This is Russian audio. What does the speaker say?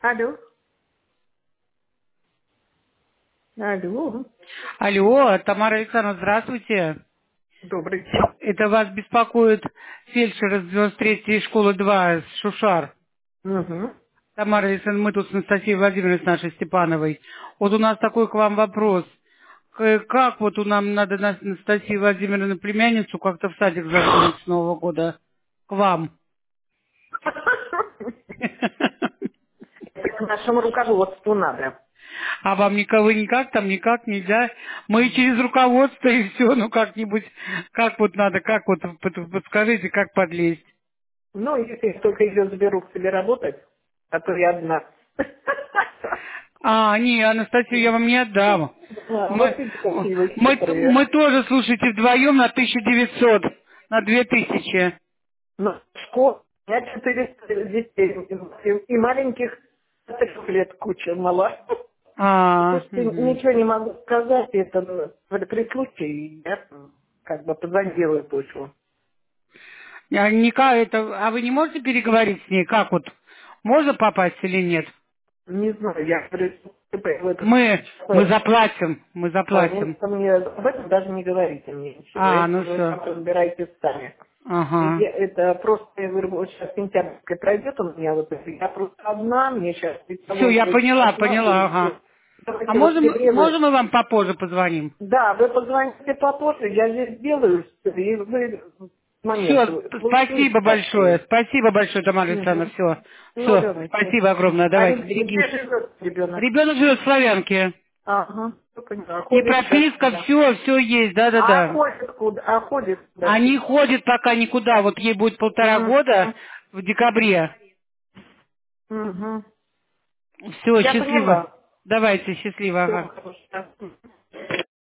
Алло. Алло. Алло, Тамара Александровна, здравствуйте. Добрый день. Это вас беспокоит фельдшер из 93-й школы 2, Шушар. Угу. Тамара Александровна, мы тут с Анастасией Владимировной, с нашей Степановой. Вот у нас такой к вам вопрос. Как вот у нам надо Анастасию Владимировну племянницу как-то в садик засунуть с Нового года к вам? Это нашему руководству надо. А вам никого никак, там никак нельзя. Мы через руководство и все, ну как-нибудь, как вот надо, как вот, подскажите, как подлезть. Ну, если только ее заберу к себе работать, а то я одна. А, не, Анастасию я вам не отдам. Вот видите, какие вы Мы хитрые. тоже, слушайте, вдвоем на 1900, на 2000. Ну, школа, у меня 400 детей, и маленьких до 3 лет куча мала. Слушайте, Мгм. ничего не могу сказать, это при случае я как бы позондирую почву. А вы не можете переговорить с ней, как вот, можно попасть или нет? Не знаю, я в этот Мы случай. заплатим, мы заплатим. Мне об этом даже не говорите мне ничего. А, Это ну вы все. там разбираетесь сами. Ага. Это просто, я говорю, вот сейчас сентябрьская пройдет у меня вот это. Я просто одна, мне сейчас Все, я психология одна, поняла, и ага. все. А Давайте в октябре вы... можем мы вам попозже позвоним? Да, вы позвоните попозже, я здесь сделаю, и вы с момента. Все, Вы спасибо успеете большое. поспеете. Спасибо большое, Тамара Александровна. Угу. Все, Ну, все, давайте. спасибо огромное. А Давайте, где берегите. живет ребенок? Ребенок живет в Славянке. Ага, я поняла. И Ходит прописка, туда-сюда. все есть, А да-да-да. ходит куда? А ходит Они туда-сюда. ходят пока никуда. Вот ей будет 1,5 года Угу. в декабре. Угу. Все, Я счастливо. поняла. Давайте, счастливо, Все ага. хорошо.